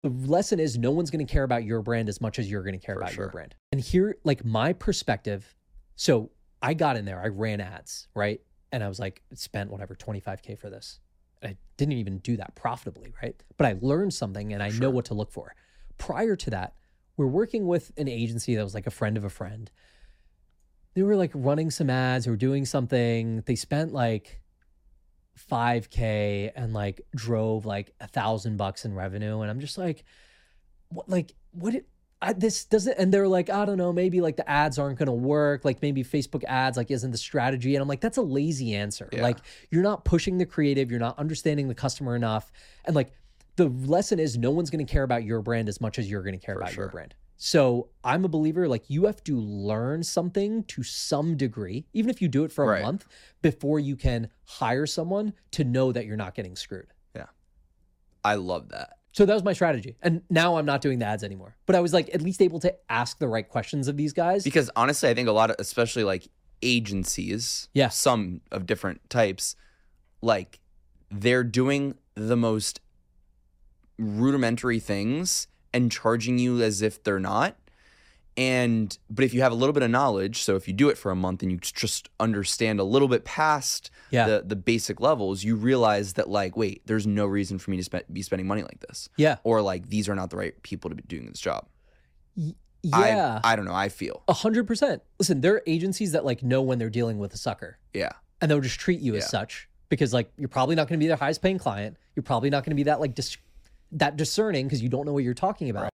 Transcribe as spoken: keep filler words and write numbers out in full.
The lesson is no one's going to care about your brand as much as you're going to care For about sure. your brand. And here, like my perspective, so I got in there, I ran ads, right? And I was like, spent whatever, twenty-five K for this. And I didn't even do that profitably, right? But I learned something and I Sure. know what to look for. Prior to that, we're working with an agency that was like a friend of a friend. They were like running some ads or doing something. They spent like five K and like drove like a thousand bucks in revenue. And I'm just like, what, like, what, it, I, this doesn't, and they're like, I don't know, maybe like the ads aren't going to work. Like maybe Facebook ads like isn't the strategy. And I'm like, that's a lazy answer. Yeah. Like you're not pushing the creative. You're not understanding the customer enough. And like the lesson is no one's going to care about your brand as much as you're going to care For about sure. your brand. So I'm a believer, like you have to learn something to some degree, even if you do it for a Right. month, before you can hire someone to know that you're not getting screwed. Yeah. I love that. So that was my strategy. And now I'm not doing the ads anymore. But I was like at least able to ask the right questions of these guys. Because honestly, I think a lot of, especially like agencies, Yeah. some of different types, like they're doing the most rudimentary things and charging you as if they're not. And but if you have a little bit of knowledge, so if you do it for a month and you just understand a little bit past Yeah. the the basic levels, you realize that like, wait, there's no reason for me to spe- be spending money like this. Yeah. Or like these are not the right people to be doing this job. Yeah. I, I don't know. I feel. A hundred percent. Listen, there are agencies that like know when they're dealing with a sucker Yeah. and they'll just treat you as Yeah. such because like you're probably not going to be their highest paying client. You're probably not going to be that like dis- that discerning because you don't know what you're talking about.